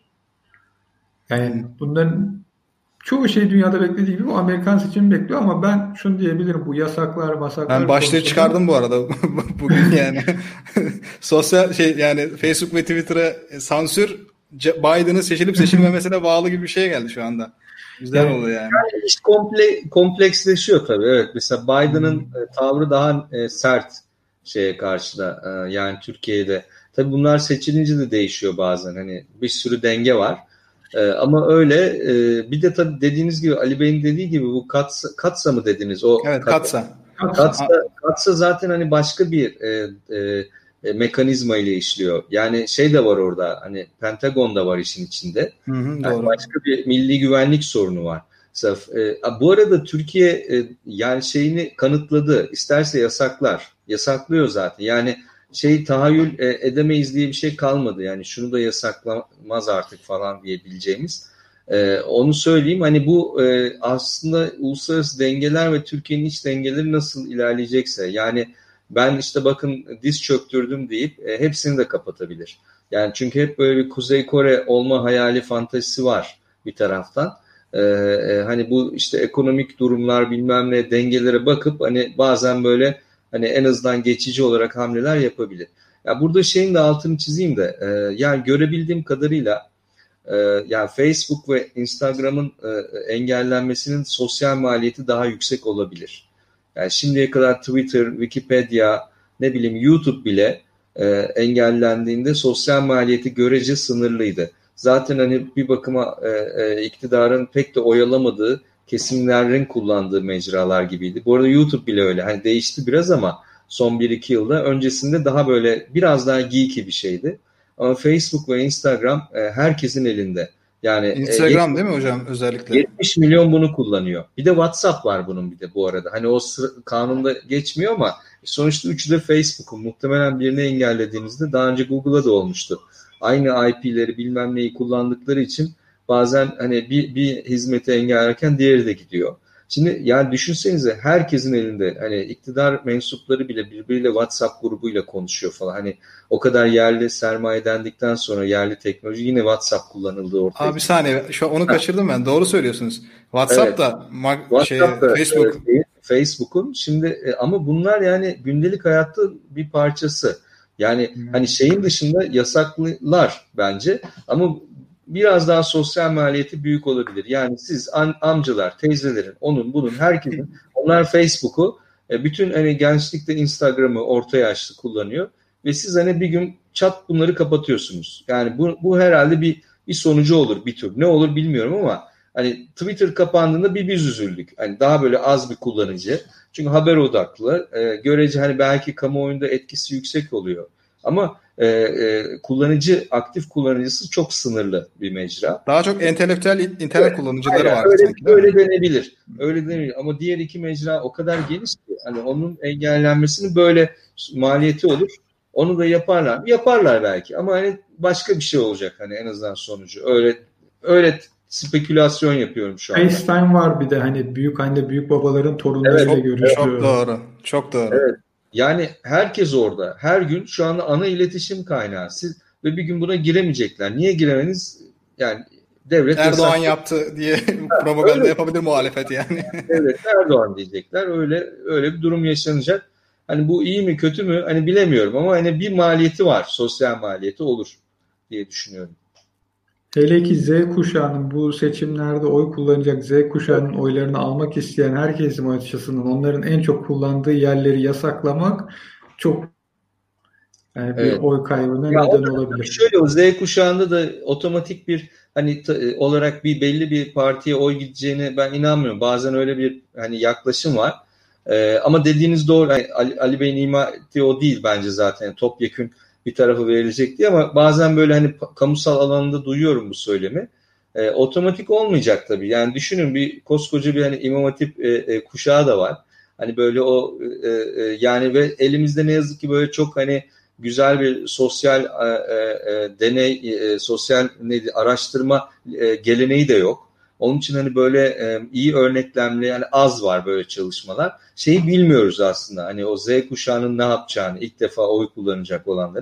Yani bunların çoğu şey dünyada beklediği gibi bu Amerikan seçimi bekliyor ama ben şunu diyebilirim, bu yasaklar, masaklar Ben başlığı konusunda... çıkardım bu arada bugün yani. Sosyal şey yani Facebook ve Twitter'a sansür Biden'ın seçilip seçilmemesine bağlı gibi bir şey geldi şu anda. Güzel yani, oldu yani. Yani iş komple, kompleksleşiyor tabii. Evet, mesela Biden'ın hmm. tavrı daha e, sert şeye karşı da e, yani Türkiye'de. Tabii bunlar seçilince de değişiyor bazen. Hani bir sürü denge var. E, ama öyle e, bir de tabii dediğiniz gibi Ali Bey'in dediği gibi bu katsa, katsa mı dediniz? O evet katsa. Katsa, katsa zaten hani başka bir e, e, e, mekanizma ile işliyor. Yani şey de var orada, hani Pentagon da var işin içinde. Hı hı, yani doğru. başka bir milli güvenlik sorunu var. E, bu arada Türkiye e, yani şeyini kanıtladı. İsterse yasaklar. Yasaklıyor zaten. Yani şey tahayyül e, edemeyiz diye bir şey kalmadı. Yani şunu da yasaklamaz artık falan diyebileceğimiz. Ee, onu söyleyeyim. Hani bu e, aslında uluslararası dengeler ve Türkiye'nin iç dengeleri nasıl ilerleyecekse, yani ben işte bakın diz çöktürdüm deyip e, hepsini de kapatabilir. Yani çünkü hep böyle bir Kuzey Kore olma hayali, fantezisi var bir taraftan. Ee, e, hani bu işte ekonomik durumlar bilmem ne dengelere bakıp hani bazen böyle hani en azından geçici olarak hamleler yapabilir. Ya burada şeyin de altını çizeyim de e, yani görebildiğim kadarıyla yani Facebook ve Instagram'ın engellenmesinin sosyal maliyeti daha yüksek olabilir. Yani şimdiye kadar Twitter, Wikipedia, ne bileyim YouTube bile engellendiğinde sosyal maliyeti görece sınırlıydı. Zaten hani bir bakıma iktidarın pek de oyalamadığı, kesimlerin kullandığı mecralar gibiydi. Bu arada YouTube bile öyle. Hani değişti biraz ama son bir iki yılda, öncesinde daha böyle biraz daha geeky bir şeydi. Ama Facebook ve Instagram e, herkesin elinde. Yani Instagram e, değil mi hocam özellikle? yetmiş milyon bunu kullanıyor. Bir de WhatsApp var bunun bir de bu arada. Hani o sıra, kanunda geçmiyor ama sonuçta üçü de Facebook'un. Muhtemelen birini engellediğinizde daha önce Google'a da olmuştu. Aynı I P'leri bilmem neyi kullandıkları için bazen hani bir, bir hizmeti engellerken diğeri de gidiyor. Şimdi yani düşünsenize, herkesin elinde, hani iktidar mensupları bile birbiriyle WhatsApp grubuyla konuşuyor falan. Hani o kadar yerli sermaye dendikten sonra yerli teknoloji, yine WhatsApp kullanıldığı ortaya. Abi bir saniye, şu onu kaçırdım ben. Doğru söylüyorsunuz. WhatsApp evet. da mag- WhatsApp şey da, Facebook e, Facebook'un şimdi e, ama bunlar yani gündelik hayatta bir parçası. Yani hmm. hani şeyin dışında yasaklılar bence ama biraz daha sosyal maliyeti büyük olabilir. Yani siz an, amcalar, teyzelerin, onun bunun, herkesin, onlar Facebook'u, e, bütün hani gençlikte Instagram'ı orta yaşlı kullanıyor ve siz hani bir gün çat bunları kapatıyorsunuz. Yani bu, bu herhalde bir bir sonucu olur bir tür. Ne olur bilmiyorum ama hani Twitter kapandığında bir biz üzüldük. Hani daha böyle az bir kullanıcı. Çünkü haber odaklı. E, görece hani belki kamuoyunda etkisi yüksek oluyor. Ama e, e, kullanıcı, aktif kullanıcısı çok sınırlı bir mecra. Daha çok entelektüel internet evet, kullanıcıları var öyle, sanki. Öyle denebilir. Öyle denebilir. Ama diğer iki mecra o kadar geniş ki hani onun engellenmesinin böyle maliyeti olur. Onu da yaparlar. Yaparlar belki ama hani başka bir şey olacak hani en azından sonucu. Öyle öyle spekülasyon yapıyorum şu anda. FaceTime var bir de, hani büyük anne büyük babaların torunlarıyla evet, görüşüyor. Çok doğru. Çok doğru. Evet. Yani herkes orada. Her gün şu anda ana iletişim kaynağı. Siz ve bir gün buna giremeyecekler. Niye giremeniz? Yani devlet Erdoğan yasak... yaptı diye propaganda öyle yapabilir muhalefet yani. Evet, Erdoğan diyecekler. Öyle öyle bir durum yaşanacak. Hani bu iyi mi kötü mü? Hani bilemiyorum ama hani bir maliyeti var. Sosyal maliyeti olur diye düşünüyorum. Hele ki Z kuşağının bu seçimlerde oy kullanacak, Z kuşağının evet. oylarını almak isteyen herkesin açısından onların en çok kullandığı yerleri yasaklamak çok yani bir evet. oy kaybına ya neden olabilir. Şöyle, o Z kuşağında da otomatik bir hani t- olarak bir belli bir partiye oy gideceğine ben inanmıyorum. Bazen öyle bir hani yaklaşım var. Ee, ama dediğiniz doğru. Yani Ali, Ali Bey'in ima ettiği o değil bence zaten. Topyekün bir tarafı verilecek diye, ama bazen böyle hani kamusal alanında duyuyorum bu söylemi. E, otomatik olmayacak tabii. Yani düşünün, bir koskoca bir hani İmam Hatip e, e, kuşağı da var. Hani böyle o e, e, yani ve elimizde ne yazık ki böyle çok hani güzel bir sosyal e, e, deney, e, sosyal neydi, araştırma e, geleneği de yok. Onun için hani böyle e, iyi örneklemli, yani az var böyle çalışmalar. Şeyi bilmiyoruz aslında, hani o Z kuşağının ne yapacağını, ilk defa oy kullanacak olanların.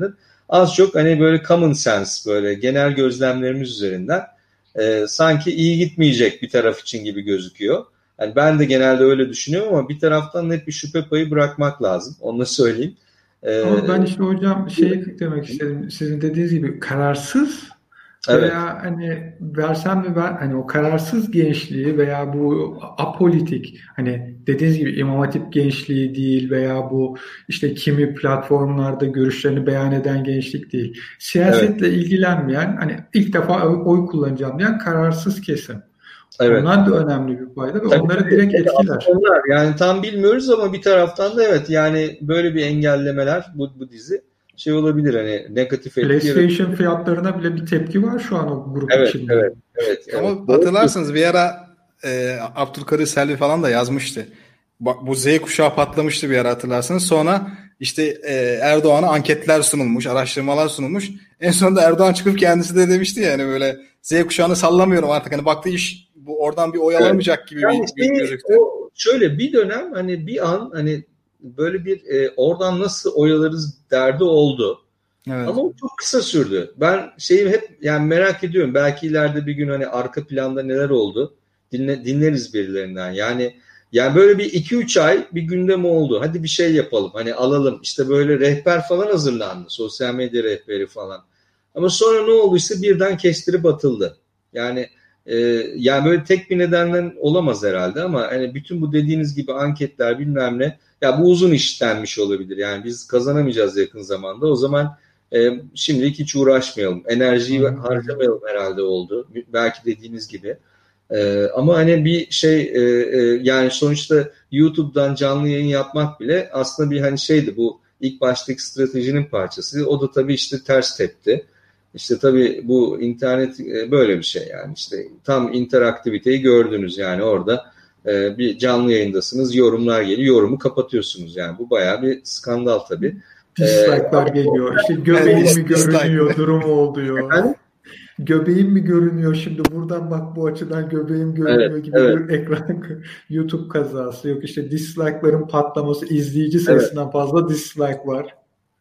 az çok hani böyle common sense, böyle genel gözlemlerimiz üzerinden e, sanki iyi gitmeyecek bir taraf için gibi gözüküyor. Yani ben de genelde öyle düşünüyorum ama bir taraftan net bir şüphe payı bırakmak lazım. Onu da söyleyeyim. Ee, Ama ben işte hocam şey demek istedim. Sizin dediğiniz gibi kararsız evet. veya hani versem mi ben hani o kararsız gençliği veya bu apolitik hani dediğiniz gibi İmam Hatip gençliği değil veya bu işte kimi platformlarda görüşlerini beyan eden gençlik değil. Siyasetle evet. ilgilenmeyen hani ilk defa oy kullanacağım diyen kararsız kesim. Evet. Onlar da önemli bir payda ve tabii onları tabii, direkt etkiler. Onlar yani tam bilmiyoruz ama bir taraftan da evet yani böyle bir engellemeler bu, bu dizi şey olabilir hani negatif etki. PlayStation yaratıyor. Fiyatlarına bile bir tepki var şu an o grup evet, içinde. Evet, evet, evet. Ama evet. Hatırlarsınız bir ara e, Abdülkadir Selvi falan da yazmıştı. Bak, bu Z kuşağı patlamıştı bir ara hatırlarsınız. Sonra işte e, Erdoğan'a anketler sunulmuş, araştırmalar sunulmuş. En sonunda Erdoğan çıkıp kendisi de demişti ya hani böyle Z kuşağını sallamıyorum artık. Hani baktı iş bu oradan bir oy alamayacak evet. gibi yani bir şey, gözüktü. O, şöyle bir dönem hani bir an hani böyle bir e, oradan nasıl oy alırız derdi oldu. Evet. Ama o çok kısa sürdü. Ben şeyi hep yani merak ediyorum. Belki ileride bir gün hani arka planda neler oldu dinle, dinleriz birilerinden. Yani yani böyle bir iki üç ay bir gündem oldu. Hadi bir şey yapalım. Hani alalım. İşte böyle rehber falan hazırlandı. Sosyal medya rehberi falan. Ama sonra ne olduysa birden kestirip atıldı. Yani e, yani böyle tek bir nedenden olamaz herhalde ama hani bütün bu dediğiniz gibi anketler bilmem ne ya bu uzun iş denmiş olabilir. Yani biz kazanamayacağız yakın zamanda. O zaman e, şimdilik hiç uğraşmayalım. Enerjiyi hmm. harcamayalım herhalde oldu. Belki dediğiniz gibi. Ee, ama hani bir şey e, e, yani sonuçta YouTube'dan canlı yayın yapmak bile aslında bir hani şeydi, bu ilk baştaki stratejinin parçası. O da tabii işte ters tepti. İşte tabii bu internet e, böyle bir şey yani işte tam interaktiviteyi gördünüz yani orada e, bir canlı yayındasınız, yorumlar geliyor, yorumu kapatıyorsunuz yani bu bayağı bir skandal tabii. Dislike'lar ee, geliyor işte göbeğim mi görünüyor durumu oluyor. Yani, göbeğim mi görünüyor şimdi buradan bak bu açıdan göbeğim görünüyor evet, gibi evet. bir ekran YouTube kazası yok işte dislike'ların patlaması, izleyici sayısından evet. fazla dislike var.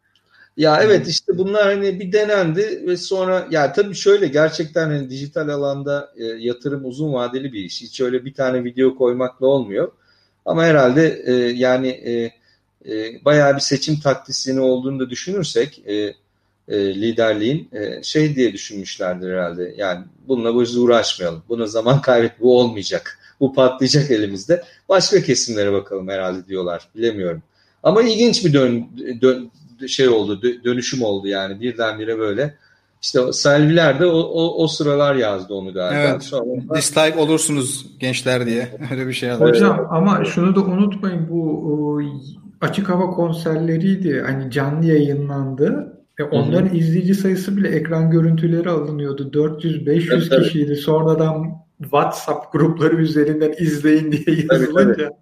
Ya evet işte bunlar hani bir denendi ve sonra ya tabii şöyle gerçekten hani dijital alanda e, yatırım uzun vadeli bir iş. Hiç öyle bir tane video koymakla olmuyor. Ama herhalde e, yani e, e, bayağı bir seçim taktisyeni olduğunu da düşünürsek e, E, liderliğin e, şey diye düşünmüşlerdir herhalde. Yani bununla bu yüzden uğraşmayalım. Buna zaman kaybet, bu olmayacak. Bu patlayacak elimizde. Başka kesimlere bakalım herhalde diyorlar. Bilemiyorum. Ama ilginç bir dön, dön şey oldu, dönüşüm oldu yani birdenbire böyle. İşte Selviler de o, o, o sıralar yazdı onu galiba. Evet. Sonra... Dislike olursunuz gençler diye. Öyle bir şey yazdı. Hocam evet. Ama şunu da unutmayın, bu o, açık hava konserleriydi. Hani canlı yayınlandı. E onların Hı-hı. izleyici sayısı bile ekran görüntüleri alınıyordu. dört yüz beş yüz evet, kişiydi. Evet. Sonradan WhatsApp grupları üzerinden izleyin diye yazılınca. Evet, evet.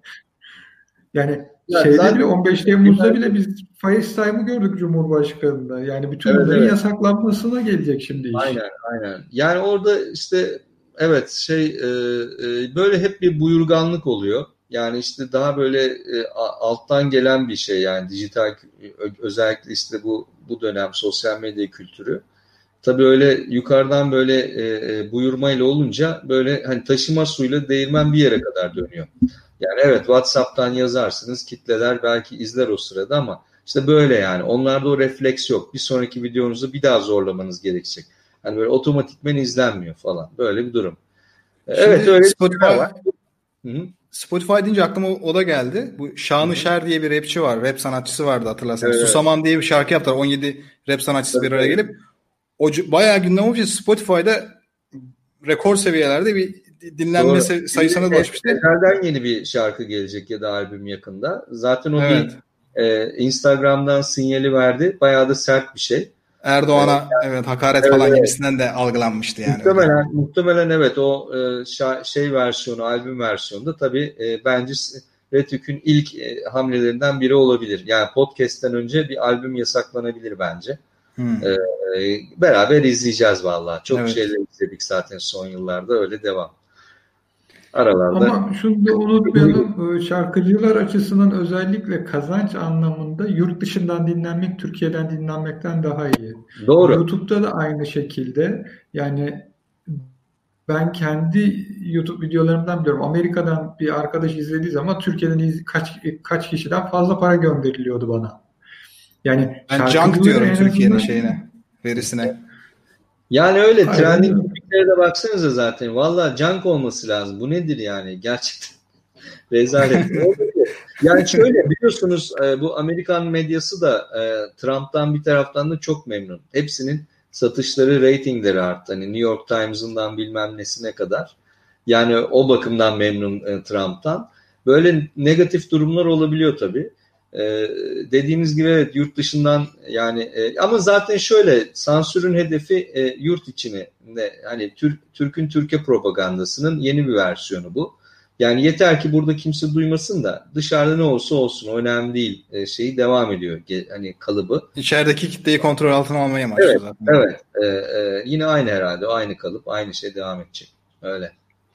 Yani ya şeyde zaten, bile on beş Temmuz'da yani, bile biz FaceTime'ı gördük Cumhurbaşkanı'nda. Yani bütün evet, bunların evet. yasaklanmasına gelecek şimdi iş. Aynen aynen. Yani orada işte evet şey e, e, böyle hep bir buyurganlık oluyor. Yani işte daha böyle e, alttan gelen bir şey yani dijital özellikle işte bu bu dönem sosyal medya kültürü. Tabii öyle yukarıdan böyle e, e, buyurmayla olunca böyle hani taşıma suyla değirmen bir yere kadar dönüyor. Yani evet WhatsApp'tan yazarsınız, kitleler belki izler o sırada ama işte böyle yani onlarda o refleks yok. Bir sonraki videonuzu bir daha zorlamanız gerekecek. Hani böyle otomatikmen izlenmiyor falan. Böyle bir durum. Şimdi evet öyle Spotify var. Hı-hı. Spotify deyince aklıma o da geldi. Bu Şanışer diye bir rapçi var. Rap sanatçısı vardı hatırlarsanız. Evet. Susaman diye bir şarkı yaptılar. on yedi rap sanatçısı evet, bir araya gelip o bayağı gündem olmuş. Spotify'da rekor seviyelerde bir dinlenme Doğru. sayısına ulaşmıştı. Ezel'den yeni bir şarkı gelecek ya da albüm yakında. Zaten o evet. bir e, Instagram'dan sinyali verdi. Bayağı da sert bir şey. Erdoğan'a evet, yani, evet hakaret evet, falan evet. gibisinden de algılanmıştı yani. Muhtemelen, öyle. muhtemelen evet o e, şa, şey versiyonu, albüm versiyonunda tabii e, bence Retük'ün ilk e, hamlelerinden biri olabilir. Yani podcast'ten önce bir albüm yasaklanabilir bence. Hmm. E, e, beraber izleyeceğiz vallahi. Çok evet. şeyler izledik zaten son yıllarda, öyle devam. Aralarda. Ama şunu da unutmayalım, şarkıcılar açısından özellikle kazanç anlamında yurt dışından dinlenmek Türkiye'den dinlenmekten daha iyi. Doğru. YouTube'da da aynı şekilde, yani ben kendi YouTube videolarımdan biliyorum. Amerika'dan bir arkadaş izlediği zaman Türkiye'den kaç kaç kişiden fazla para gönderiliyordu bana. Yani ben junk diyorum Türkiye'nin şeyine, verisine. Yani öyle trending topic'lere de baksanıza zaten. Valla junk olması lazım. Bu nedir yani? Gerçekten rezalet. Yani şöyle biliyorsunuz bu Amerikan medyası da Trump'tan bir taraftan da çok memnun. Hepsinin satışları, reytingleri arttı. Hani New York Times'ından bilmem nesine kadar. Yani o bakımdan memnun e, Trump'tan. Böyle negatif durumlar olabiliyor tabii. E, dediğiniz gibi evet, yurt dışından yani e, ama zaten şöyle sansürün hedefi e, yurt içine de hani Türk, Türk'ün Türkiye propagandasının yeni bir versiyonu bu. Yani yeter ki burada kimse duymasın da dışarıda ne olsa olsun önemli değil e, şeyi devam ediyor hani kalıbı. İçerideki kitleyi kontrol altına almaya amaçlıyor evet, zaten. Evet. E, e, yine aynı herhalde. Aynı kalıp, aynı şey devam edecek. Öyle.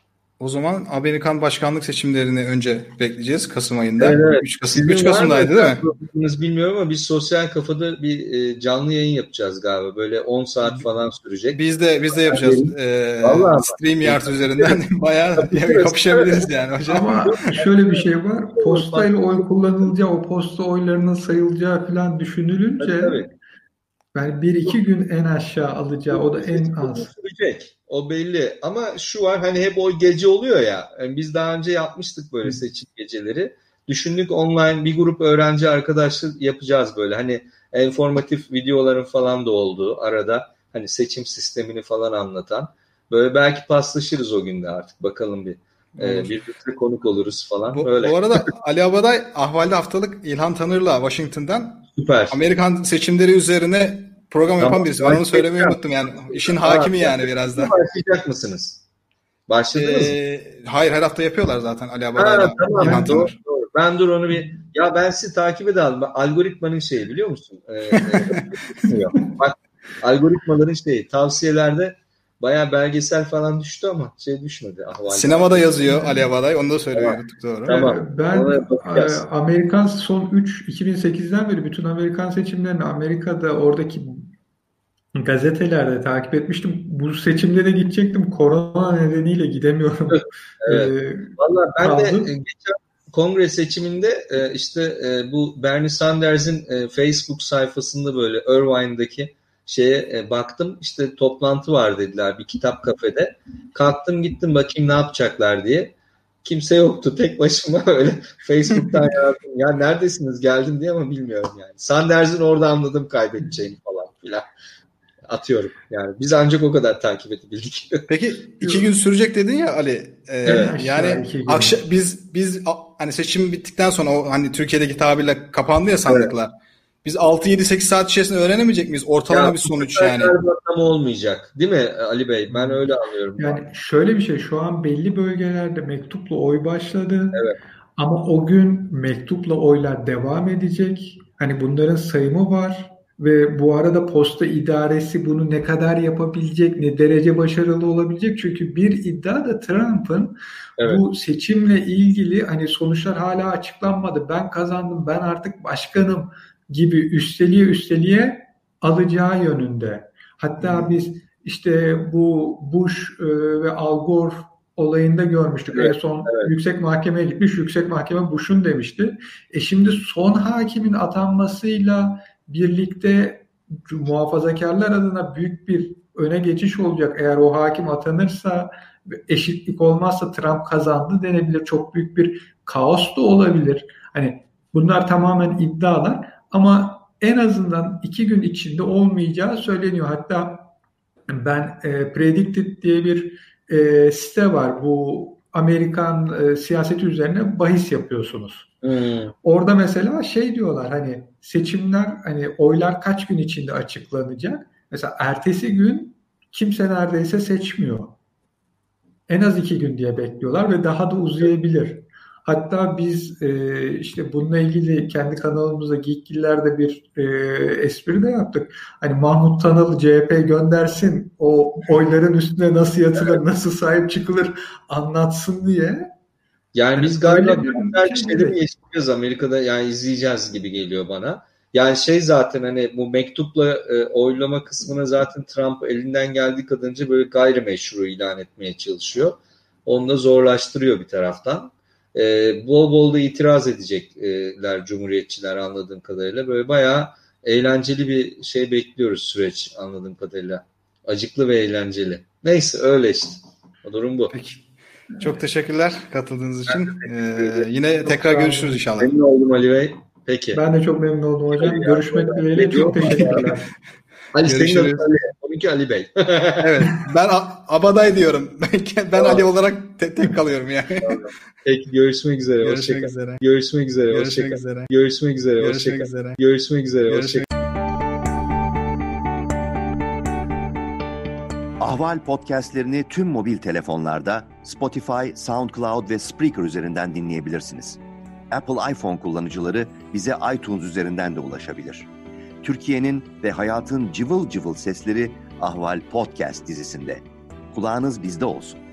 O zaman Amerikan başkanlık seçimlerini önce bekleyeceğiz Kasım ayında. Evet, evet. üç Kasım, üç Kasım'daydı değil mi? Bilmiyorum ama biz Sosyal Kafa'da bir e, canlı yayın yapacağız galiba. Böyle on saat falan sürecek. Biz de biz de yapacağız. Ee, StreamYard üzerinden bayağı yani kapışabiliriz yani hocam. Ama şöyle bir şey var. Postayla oy kullanılacağı, o posta oylarının sayılacağı falan düşünülünce evet, evet. Yani bir iki gün en aşağı alacağı, o da en az. Sürecek. O belli. Ama şu var hani hep o gece oluyor ya. Yani biz daha önce yapmıştık böyle seçim geceleri. Düşündük online bir grup öğrenci arkadaşlar yapacağız böyle. Hani informatif videoların falan da olduğu arada hani seçim sistemini falan anlatan. Böyle belki paslaşırız o günde artık. Bakalım bir. Ee, birlikte konuk oluruz falan. Bu, Öyle. bu arada Ali Abaday Ahvalde Haftalık İlhan Tanır'la Washington'dan Süper. Amerikan seçimleri üzerine program yapan birisi. Ben onu söylemeyi unuttum yani. İşin hakimi yani biraz da. Başlayacak mısınız? Başladınız ee, mı? Hayır, her hafta yapıyorlar zaten Ali Abaday'la tamam, İlhan doğru, Tanır. Doğru. Ben dur onu bir ya ben sizi takip edelim. Algoritmanın şeyi biliyor musun? Ee, e, bak algoritmaların şeyi tavsiyelerde bayağı belgesel falan düştü ama şey düşmedi. Ahvalde. Sinemada yazıyor Ali Abaday. Onu da söylüyor. Tamam. Doğru. Tamam. Ben Amerikan son üç iki bin sekizden beri bütün Amerikan seçimlerini Amerika'da oradaki gazetelerde takip etmiştim. Bu seçimlere gidecektim. Korona nedeniyle gidemiyorum. Evet. Ee, Vallahi ben kaldım. de geçen kongre seçiminde işte bu Bernie Sanders'in Facebook sayfasında böyle Irvine'daki şeye baktım. İşte toplantı var dediler bir kitap kafede. Kalktım gittim bakayım ne yapacaklar diye. Kimse yoktu. Tek başıma öyle Facebook'tan yazdım. Ya neredesiniz geldim diye ama bilmiyorum yani. Sanders'in orada anladım kaybedeceğini falan filan. Atıyorum. Yani biz ancak o kadar takip edebildik. Peki iki gün sürecek dedin ya Ali. E, evet. Yani akşam biz biz hani seçim bittikten sonra o hani Türkiye'deki tabirle kapandı ya sandıklar. Evet. Biz altı yedi sekiz saat içerisinde öğrenemeyecek miyiz? Ortalama ya, bir sonuç yani. Tam olmayacak. Değil mi Ali Bey? Ben öyle anlıyorum. Yani şöyle bir şey. Şu an belli bölgelerde mektupla oy başladı. Evet. Ama o gün mektupla oylar devam edecek. Hani bunların sayımı var. Ve bu arada posta idaresi bunu ne kadar yapabilecek, ne derece başarılı olabilecek? Çünkü bir iddia da Trump'ın evet. bu seçimle ilgili hani sonuçlar hala açıklanmadı. Ben kazandım, ben artık başkanım gibi üsteliye üsteliye alacağı yönünde. Hatta hmm. biz işte bu Bush ve Al Gore olayında görmüştük. Evet, en son evet. yüksek mahkemeye gitmiş, yüksek mahkeme Bush'un demişti. E şimdi son hakimin atanmasıyla birlikte muhafazakarlar adına büyük bir öne geçiş olacak. Eğer o hakim atanırsa, eşitlik olmazsa Trump kazandı denebilir. Çok büyük bir kaos da olabilir. Hani bunlar tamamen iddialar ama en azından iki gün içinde olmayacağı söyleniyor. Hatta ben e, Predicted diye bir e, site var. Bu Amerikan e, siyaseti üzerine bahis yapıyorsunuz. Hmm. Orada mesela şey diyorlar hani seçimler hani oylar kaç gün içinde açıklanacak? Mesela ertesi gün kimse neredeyse seçmiyor. En az iki gün diye bekliyorlar ve daha da uzayabilir. Hatta biz e, işte bununla ilgili kendi kanalımızda Geekgiller'de bir e, espri de yaptık. Hani Mahmut Tanalı C H P göndersin, o oyların üstüne nasıl yatılır, nasıl sahip çıkılır anlatsın diye. Yani biz galiba benzer şeyleri mi yaşayacağız Amerika'da, yani izleyeceğiz gibi geliyor bana. Yani şey zaten hani bu mektupla e, oylama kısmına zaten Trump elinden geldiği kadarınca böyle gayrimeşru ilan etmeye çalışıyor. Onu da zorlaştırıyor bir taraftan. E, bol bol da itiraz edecekler Cumhuriyetçiler anladığım kadarıyla. Böyle bayağı eğlenceli bir şey bekliyoruz süreç anladığım kadarıyla. Acıklı ve eğlenceli. Neyse öyle işte. O durum bu. Peki. Çok teşekkürler katıldığınız için. Ee, yine çok tekrar görüşürüz inşallah. Memnun oldum Ali Bey. Peki. Ben de çok memnun oldum hocam. Ali Görüşmek dileğiyle. Çok teşekkürler. Ali senin Ali, onunki Ali Bey. Evet. Ben Abaday diyorum. Ben Ali olarak te- tek kalıyorum yani. Peki görüşmek üzere. Görüşmek üzere. Görüşmek üzere. Görüşmek üzere. Görüşmek üzere. Görüşmek üzere. Görüşmek üzere. Görüşmek Ahval podcastlerini tüm mobil telefonlarda Spotify, SoundCloud ve Spreaker üzerinden dinleyebilirsiniz. Apple iPhone kullanıcıları bize iTunes üzerinden de ulaşabilir. Türkiye'nin ve hayatın cıvıl cıvıl sesleri Ahval Podcast dizisinde. Kulağınız bizde olsun.